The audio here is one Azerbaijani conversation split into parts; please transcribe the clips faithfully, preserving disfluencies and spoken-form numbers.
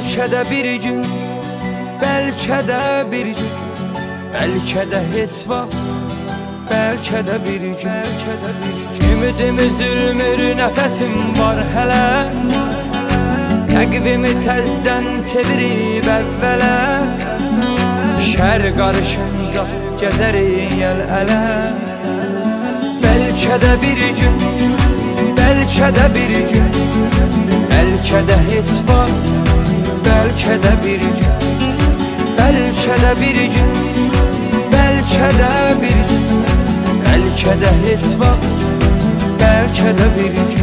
Bəlkə də bir gün, bəlkə də bir gün, bəlkə də heç vaxt, bəlkə də bir gün, bəlkə də bir gün. Ümidim üzülmür, nəfəsim var hələ, təqvimi təzdən çevirib əvvələ. Şər qarışınca gəzərik əl-ələ. Bəlkə də bir gün, bəlkə də bir gün, bəlkə də heç vaxt, bəlkə də bir gün, bəlkə də bir gün, bəlkə də bir gün, bəlkə də heç vaxt, bəlkə də bir gün.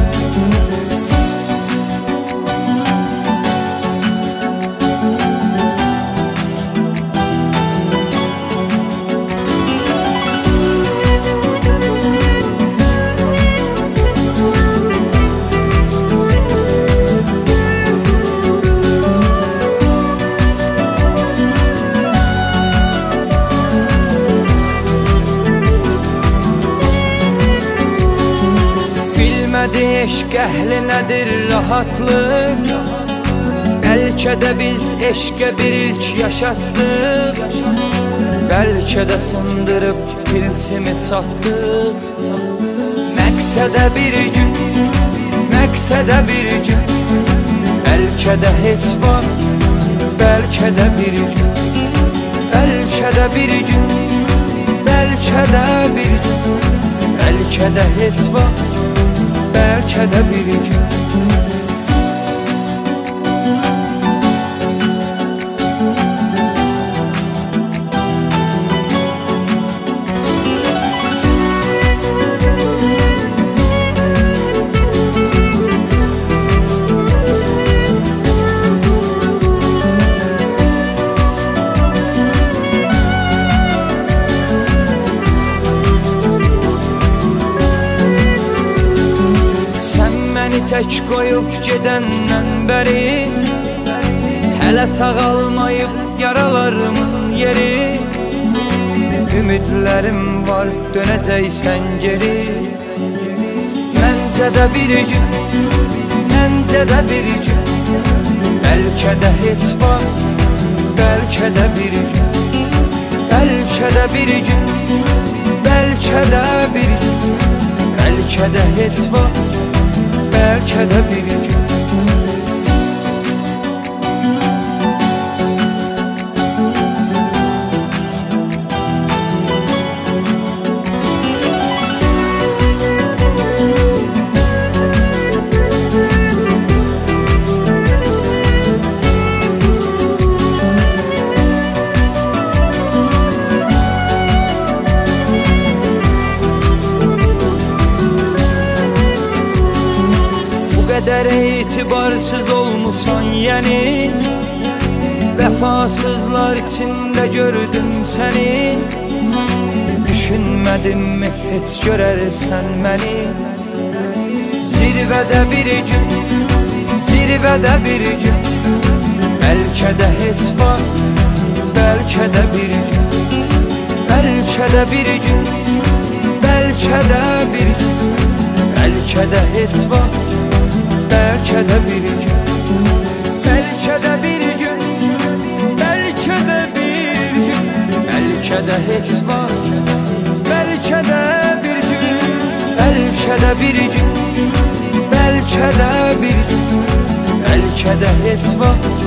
Eşq əhli nədir rahatlıq? Bəlkə də biz eşqə bir ilk yaşatdıq, bəlkə də sındırıb tilsimi çatdıq. Məqsədə bir gün, məqsədə bir gün, bəlkə də heç vaxt, bəlkə də bir gün, bəlkə də bir gün, bəlkə də bir gün, bəlkə də heç vaxt, bəlkə də bir gün. Tək qoyub gedəndən bəri, hələ sağalmayıb yaralarımın yeri. Ümidlərim var, dönəcəksən geri. Məncə də bir gün, məncə də bir gün, bəlkə də heç vaxt, bəlkə də bir gün, bəlkə də bir gün, bəlkə də bir gün, bəlkə də heç vaxt, bəlkə də bir gün. Qədər etibarsız olmusan yəni, vəfasızlar içində gördüm səni. Düşünmədim mi heç görərsən məni? Zirvədə bir gün, zirvədə bir gün, bəlkə də heç vaxt, bəlkə də bir gün, bəlkə də bir gün, bəlkə də bir gün, bəlkə də heç vaxt, bəlkə də bir gün, bəlkə də bir gün, bəlkə də bir gün, bəlkə də heç vaxt, bəlkə də bir gün, bəlkə də bir gün, bəlkə də bir gün, bəlkə də heç vaxt.